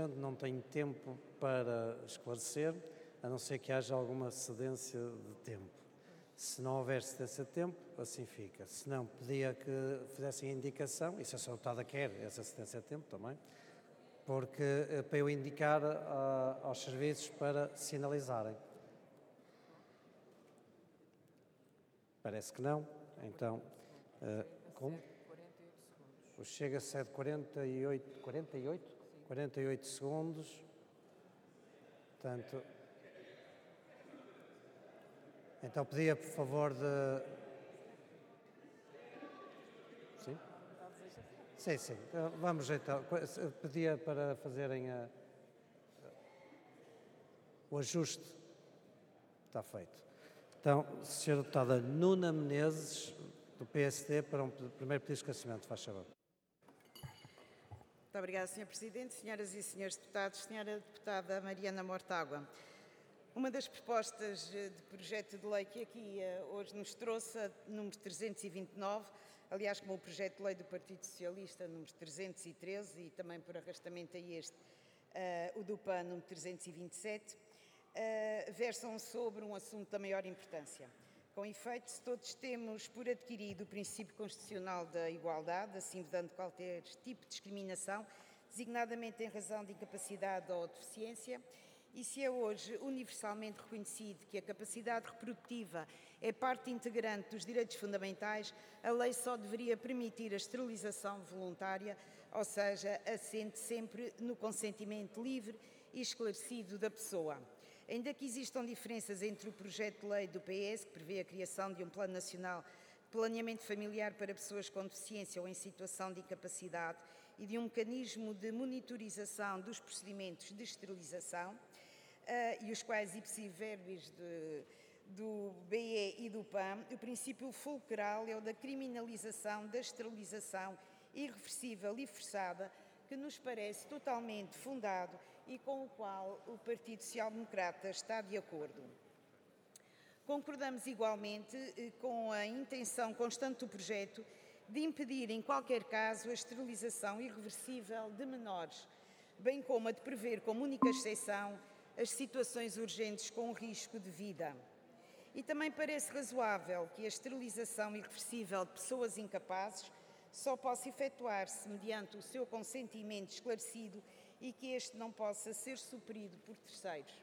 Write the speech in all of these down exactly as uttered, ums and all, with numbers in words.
conhecimento, não tenho tempo para esclarecer, a não ser que haja alguma cedência de tempo. Se não houver cedência de tempo, assim fica. Se não, pedia que fizessem a indicação, e se a senhora Deputada quer essa cedência de tempo também, porque para eu indicar a, aos serviços para sinalizarem. Parece que não, então, uh, como? O Chega cede quarenta e oito, quarenta e oito? quarenta e oito segundos, portanto, então pedia por favor de... Sim? Sim, sim, vamos então, pedia para fazerem a, o ajuste, está feito. Então, senhora Deputada Nuna Menezes, do P S D, para um primeiro pedido de esclarecimento, faz favor. Muito obrigada, senhor Presidente. Senhoras e senhores deputados, senhora Deputada Mariana Mortágua, uma das propostas de projeto de lei que aqui hoje nos trouxe, a número trezentos e vinte e nove, aliás, como o projeto de lei do Partido Socialista, número trezentos e treze, e também por arrastamento a este, uh, o do P A N, número trezentos e vinte e sete, uh, versam sobre um assunto da maior importância. Com efeito, se todos temos por adquirido o princípio constitucional da igualdade, assim vedando qualquer tipo de discriminação, designadamente em razão de incapacidade ou deficiência, e se é hoje universalmente reconhecido que a capacidade reprodutiva é parte integrante dos direitos fundamentais, a lei só deveria permitir a esterilização voluntária, ou seja, assente sempre no consentimento livre e esclarecido da pessoa. Ainda que existam diferenças entre o projeto de lei do P S, que prevê a criação de um Plano Nacional de Planeamento Familiar para pessoas com deficiência ou em situação de incapacidade e de um mecanismo de monitorização dos procedimentos de esterilização, uh, e os quais ipsi verbis de, do B E e do P A M, o princípio fulcral é o da criminalização da esterilização irreversível e forçada, que nos parece totalmente fundado e com o qual o Partido Social Democrata está de acordo. Concordamos igualmente com a intenção constante do projeto de impedir em qualquer caso a esterilização irreversível de menores, bem como a de prever como única exceção as situações urgentes com risco de vida. E também parece razoável que a esterilização irreversível de pessoas incapazes só possa efetuar-se mediante o seu consentimento esclarecido e que este não possa ser suprido por terceiros.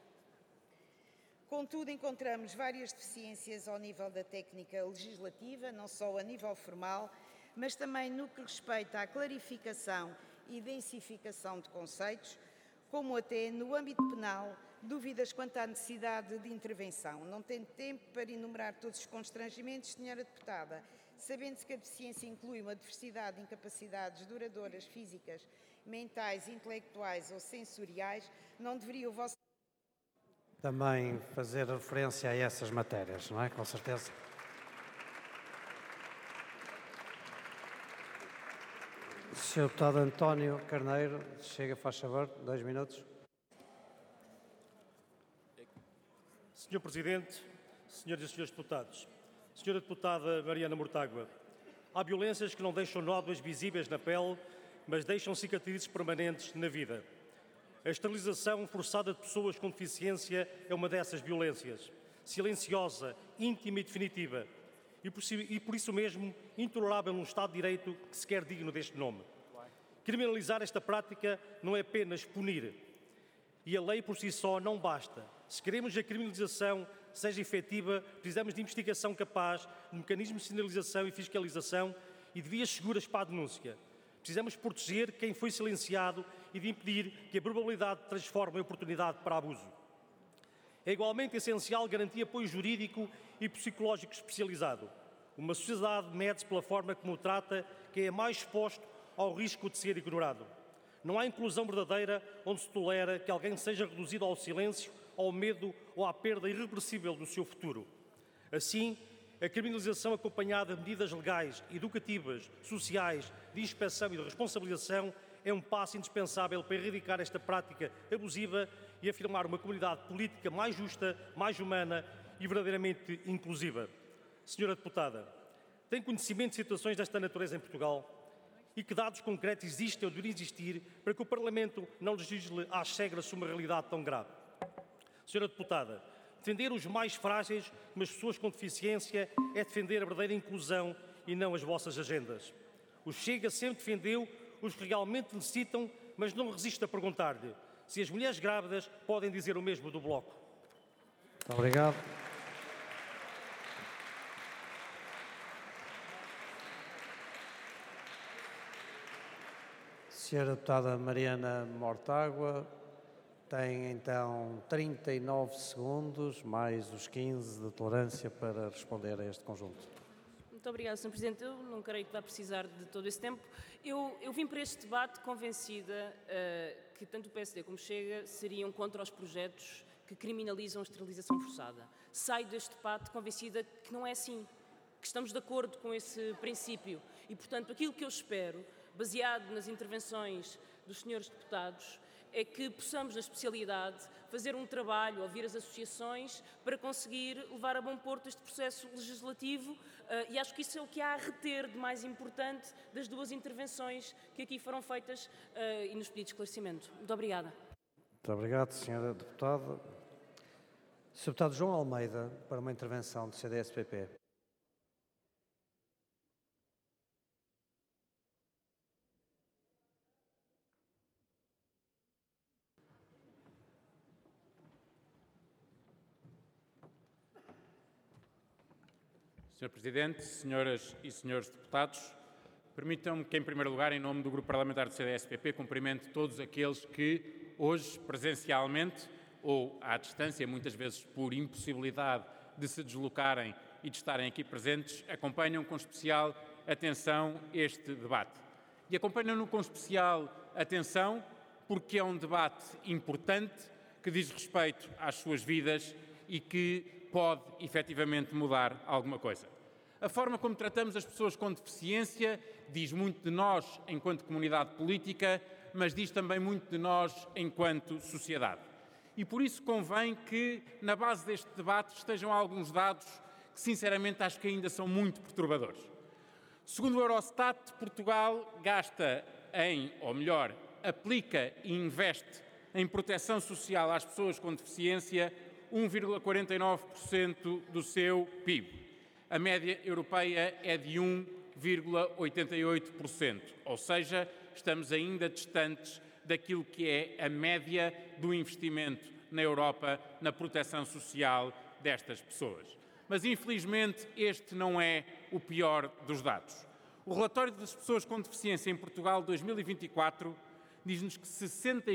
Contudo, encontramos várias deficiências ao nível da técnica legislativa, não só a nível formal, mas também no que respeita à clarificação e densificação de conceitos, como até no âmbito penal, dúvidas quanto à necessidade de intervenção. Não tenho tempo para enumerar todos os constrangimentos, senhora Deputada, sabendo-se que a deficiência inclui uma diversidade de incapacidades duradouras, físicas, mentais, intelectuais ou sensoriais, não deveria o vosso... Também fazer referência a essas matérias, não é? Com certeza. senhor Deputado António Carneiro, chega, faz favor, dois minutos. senhor Presidente, senhoras e senhores deputados, senhora Deputada Mariana Mortágua, há violências que não deixam nódoas visíveis na pele, mas deixam cicatrizes permanentes na vida. A esterilização forçada de pessoas com deficiência é uma dessas violências, silenciosa, íntima e definitiva, e por, e por isso mesmo intolerável num Estado de Direito que se quer digno deste nome. Criminalizar esta prática não é apenas punir, e a lei por si só não basta. Se queremos que a criminalização seja efetiva, precisamos de investigação capaz, de mecanismos de sinalização e fiscalização e de vias seguras para a denúncia. Precisamos proteger quem foi silenciado e de impedir que a probabilidade transforme em oportunidade para abuso. É igualmente essencial garantir apoio jurídico e psicológico especializado. Uma sociedade mede-se pela forma como o trata, quem é mais exposto ao risco de ser ignorado. Não há inclusão verdadeira onde se tolera que alguém seja reduzido ao silêncio, ao medo ou à perda irreversível do seu futuro. Assim, a criminalização acompanhada de medidas legais, educativas, sociais, de inspeção e de responsabilização é um passo indispensável para erradicar esta prática abusiva e afirmar uma comunidade política mais justa, mais humana e verdadeiramente inclusiva. Senhora Deputada, tem conhecimento de situações desta natureza em Portugal? E que dados concretos existem ou deveriam existir para que o Parlamento não legisle às cegas sobre uma realidade tão grave? Senhora Deputada, defender os mais frágeis, como as pessoas com deficiência, é defender a verdadeira inclusão e não as vossas agendas. O Chega sempre defendeu os que realmente necessitam, mas não resiste a perguntar-lhe se as mulheres grávidas podem dizer o mesmo do Bloco. Muito obrigado. Senhora Deputada Mariana Mortágua, tem então trinta e nove segundos, mais os quinze de tolerância para responder a este conjunto. Muito obrigada, senhor Presidente. Eu não creio que vá precisar de todo esse tempo. Eu, eu vim para este debate convencida uh, que tanto o P S D como o Chega seriam contra os projetos que criminalizam a esterilização forçada. Saio deste debate convencida que não é assim, que estamos de acordo com esse princípio. E, portanto, aquilo que eu espero, baseado nas intervenções dos senhores deputados, é que possamos, na especialidade, fazer um trabalho, ouvir as associações, para conseguir levar a bom porto este processo legislativo, uh, e acho que isso é o que há a reter de mais importante das duas intervenções que aqui foram feitas uh, e nos pedidos de esclarecimento. Muito obrigada. Muito obrigado, senhora Deputada. senhor Deputado João Almeida, para uma intervenção do C D S P P. senhor Presidente, senhoras e senhores deputados, permitam-me que, em primeiro lugar, em nome do Grupo Parlamentar do C D S P P, cumprimente todos aqueles que hoje, presencialmente ou à distância, muitas vezes por impossibilidade de se deslocarem e de estarem aqui presentes, acompanham com especial atenção este debate. E acompanham-no com especial atenção porque é um debate importante que diz respeito às suas vidas e que pode, efetivamente, mudar alguma coisa. A forma como tratamos as pessoas com deficiência diz muito de nós enquanto comunidade política, mas diz também muito de nós enquanto sociedade. E por isso convém que, na base deste debate, estejam alguns dados que, sinceramente, acho que ainda são muito perturbadores. Segundo o Eurostat, Portugal gasta em, ou melhor, aplica e investe em proteção social às pessoas com deficiência um vírgula quarenta e nove por cento do seu P I B. A média europeia é de um vírgula oitenta e oito por cento, ou seja, estamos ainda distantes daquilo que é a média do investimento na Europa na proteção social destas pessoas. Mas, infelizmente, este não é o pior dos dados. O relatório das pessoas com deficiência em Portugal dois mil e vinte e quatro diz-nos que sessenta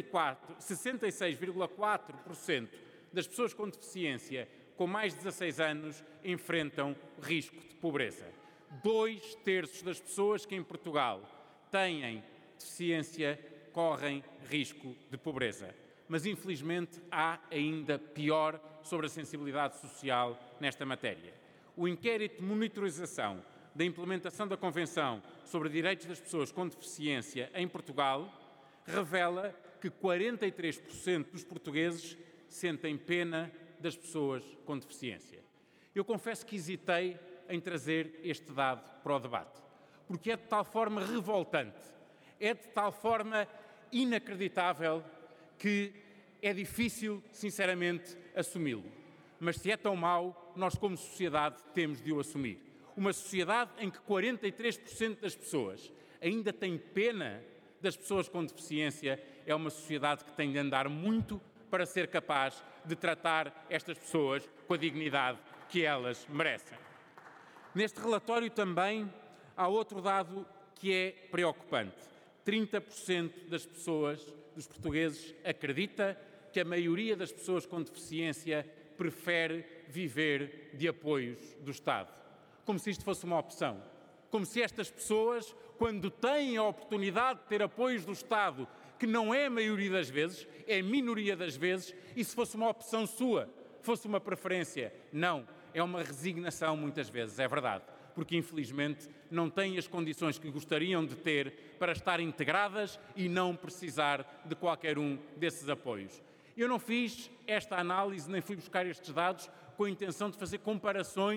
e seis vírgula quatro por cento das pessoas com deficiência com mais de dezasseis anos enfrentam risco de pobreza. Dois terços das pessoas que em Portugal têm deficiência correm risco de pobreza. Mas, infelizmente, há ainda pior sobre a sensibilidade social nesta matéria. O inquérito de monitorização da implementação da Convenção sobre Direitos das Pessoas com Deficiência em Portugal revela que quarenta e três por cento dos portugueses sentem pena das pessoas com deficiência. Eu confesso que hesitei em trazer este dado para o debate, porque é de tal forma revoltante, é de tal forma inacreditável que é difícil, sinceramente, assumi-lo. Mas se é tão mau, nós como sociedade temos de o assumir. Uma sociedade em que quarenta e três por cento das pessoas ainda têm pena das pessoas com deficiência é uma sociedade que tem de andar muito para ser capaz de tratar estas pessoas com a dignidade que elas merecem. Neste relatório também há outro dado que é preocupante. trinta por cento das pessoas, dos portugueses, acredita que a maioria das pessoas com deficiência prefere viver de apoios do Estado. Como se isto fosse uma opção. Como se estas pessoas, quando têm a oportunidade de ter apoios do Estado, que não é a maioria das vezes, é a minoria das vezes, e se fosse uma opção sua, fosse uma preferência. Não, é uma resignação muitas vezes, é verdade, porque infelizmente não têm as condições que gostariam de ter para estar integradas e não precisar de qualquer um desses apoios. Eu não fiz esta análise, nem fui buscar estes dados com a intenção de fazer comparações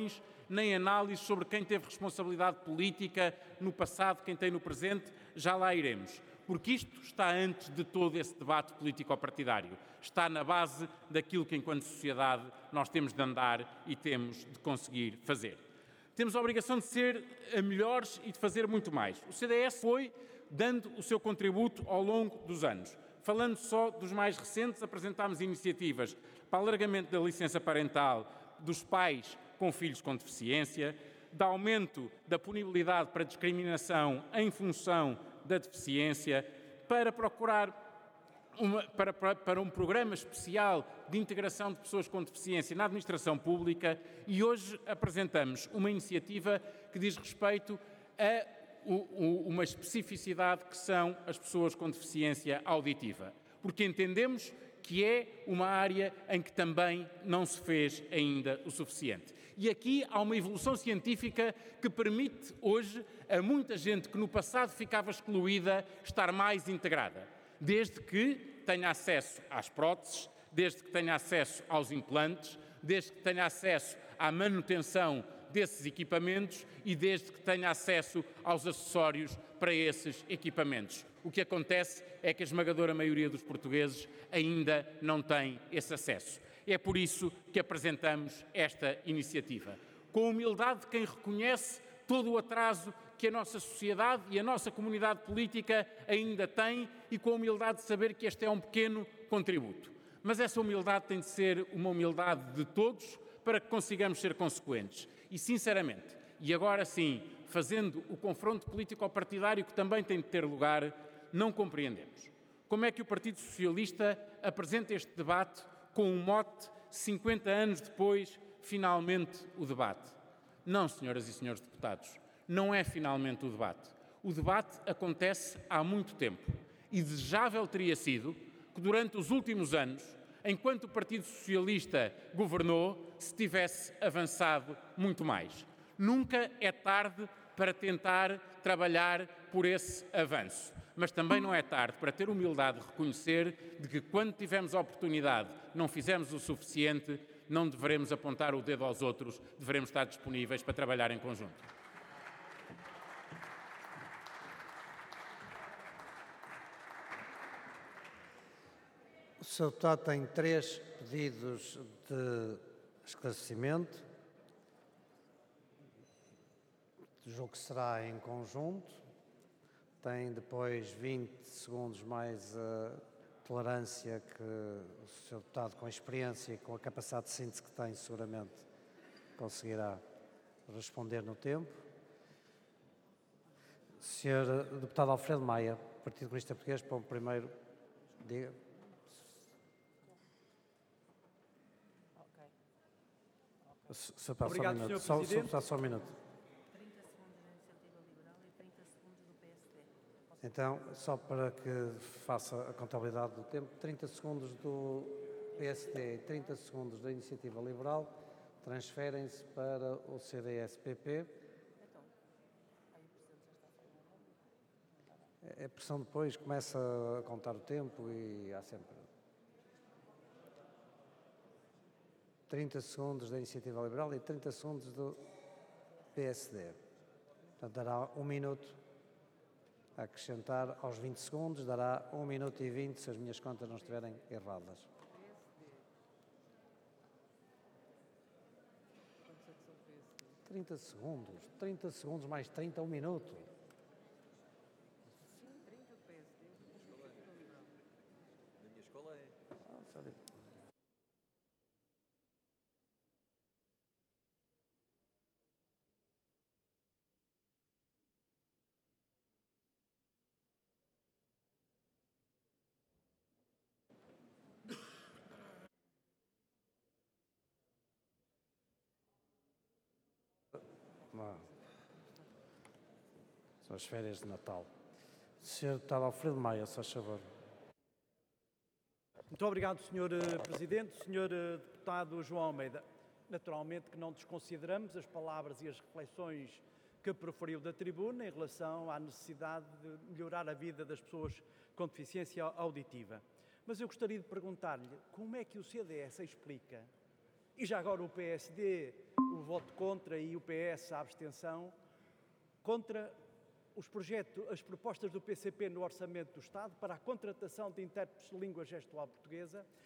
nem análises sobre quem teve responsabilidade política no passado, quem tem no presente, já lá iremos. Porque isto está antes de todo esse debate político-partidário. Está na base daquilo que, enquanto sociedade, nós temos de andar e temos de conseguir fazer. Temos a obrigação de ser melhores e de fazer muito mais. O C D S foi dando o seu contributo ao longo dos anos. Falando só dos mais recentes, apresentámos iniciativas para alargamento da licença parental dos pais com filhos com deficiência, de aumento da punibilidade para discriminação em função da deficiência, para procurar uma, para, para, para um programa especial de integração de pessoas com deficiência na administração pública, e hoje apresentamos uma iniciativa que diz respeito a uma especificidade que são as pessoas com deficiência auditiva, porque entendemos que é uma área em que também não se fez ainda o suficiente. E aqui há uma evolução científica que permite hoje a muita gente que no passado ficava excluída estar mais integrada, desde que tenha acesso às próteses, desde que tenha acesso aos implantes, desde que tenha acesso à manutenção desses equipamentos e desde que tenha acesso aos acessórios para esses equipamentos. O que acontece é que a esmagadora maioria dos portugueses ainda não tem esse acesso. É por isso que apresentamos esta iniciativa, com a humildade de quem reconhece todo o atraso que a nossa sociedade e a nossa comunidade política ainda têm e com a humildade de saber que este é um pequeno contributo. Mas essa humildade tem de ser uma humildade de todos para que consigamos ser consequentes. E, sinceramente, e agora sim, fazendo o confronto político-partidário que também tem de ter lugar, não compreendemos como é que o Partido Socialista apresenta este debate com um mote cinquenta anos depois, finalmente o debate. Não, senhoras e senhores deputados, não é finalmente o debate. O debate acontece há muito tempo e desejável teria sido que durante os últimos anos, enquanto o Partido Socialista governou, se tivesse avançado muito mais. Nunca é tarde para tentar trabalhar por esse avanço, mas também não é tarde para ter humildade de reconhecer de que quando tivemos a oportunidade não fizemos o suficiente, não deveremos apontar o dedo aos outros, devemos estar disponíveis para trabalhar em conjunto. O senhor Deputado tem três pedidos de esclarecimento. Julgo que será em conjunto. Tem depois vinte segundos mais a tolerância que o senhor Deputado, com a experiência e com a capacidade de síntese que tem, seguramente conseguirá responder no tempo. senhor Deputado Alfredo Maia, Partido Comunista Português, para o primeiro. Diga. Se passa Obrigado, um minuto. senhor Presidente. Só, só, só um minuto. trinta segundos da Iniciativa Liberal e trinta segundos do P S D. Então, só para que faça a contabilidade do tempo, trinta segundos do P S D e trinta segundos da Iniciativa Liberal transferem-se para o C D S P P. É pressão depois, começa a contar o tempo e há sempre trinta segundos da Iniciativa Liberal e trinta segundos do P S D. Portanto, dará um minuto a acrescentar aos vinte segundos, dará um minuto e vinte se as minhas contas não estiverem erradas. trinta segundos, trinta segundos mais trinta, um minuto. São as férias de Natal. senhor Deputado Alfredo Maia, se faz favor. Muito obrigado, senhor Presidente. senhor Deputado João Almeida, naturalmente que não desconsideramos as palavras e as reflexões que proferiu da tribuna em relação à necessidade de melhorar a vida das pessoas com deficiência auditiva. Mas eu gostaria de perguntar-lhe como é que o C D S explica, e já agora o P S D, o voto contra e o P S a abstenção, contra os projetos, as propostas do P C P no Orçamento do Estado para a contratação de intérpretes de língua gestual portuguesa